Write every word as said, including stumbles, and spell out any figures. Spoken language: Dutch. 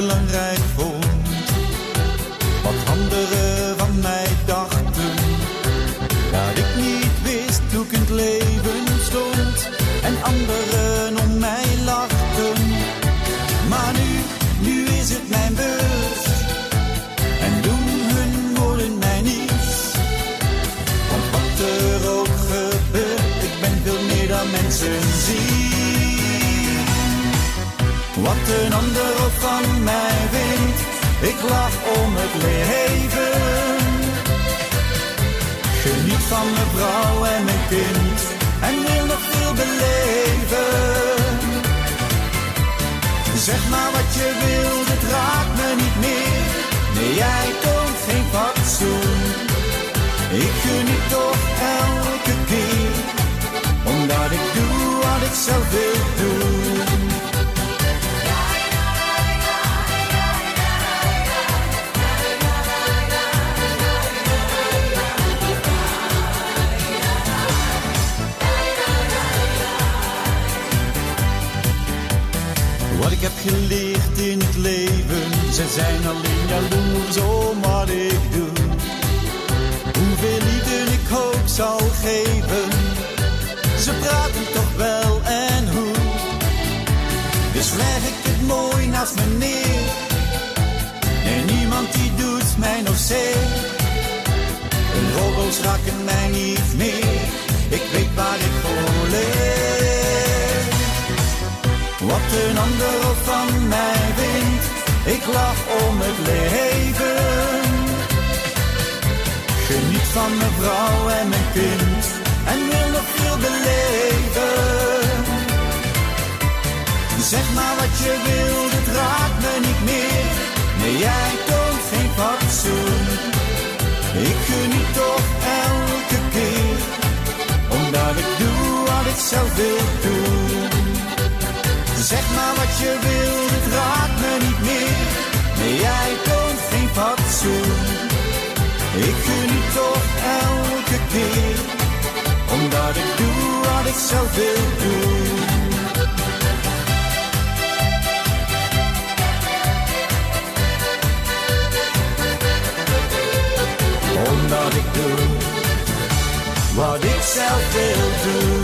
belangrijk vond. Wat anderen van mij dachten, dat ik niet wist hoe ik in het leven stond. En anderen om mij lachten. Maar nu, nu is het mijn beurt. En doen hun woorden mij niets. Want wat er ook gebeurt, ik ben veel meer dan mensen zien. Wat een ander ook van mij vindt, ik lach om het leven. Geniet van mijn vrouw en mijn kind en wil nog veel beleven. Zeg maar wat je wilt, het raakt me niet meer. Nee, jij toont geen fatsoen. Ik geniet toch elke keer, omdat ik doe wat ik zelf wil doen. Wat ik heb geleerd in het leven, ze zijn alleen jaloers om wat ik doe. Hoeveel liefde ik ook zal geven, ze praten toch wel en hoe. Dus leg ik het mooi naast me neer, en niemand die doet mij nog zeer. Hun roddels raken mij niet meer, ik weet waar ik voor leef. Wat een ander ook van mij vindt, ik lach om het leven. Geniet van mijn vrouw en mijn kind en wil nog veel beleven. Zeg maar wat je wilt, het raakt me niet meer. Nee, jij toont geen fatsoen. Ik geniet toch elke keer, omdat ik doe wat ik zelf wil doen. Zeg maar wat je wilt, het raakt me niet meer. Nee, jij toont geen fatsoen. Ik geniet toch elke keer, omdat ik doe wat ik zelf wil doen. Omdat ik doe wat ik zelf wil doen.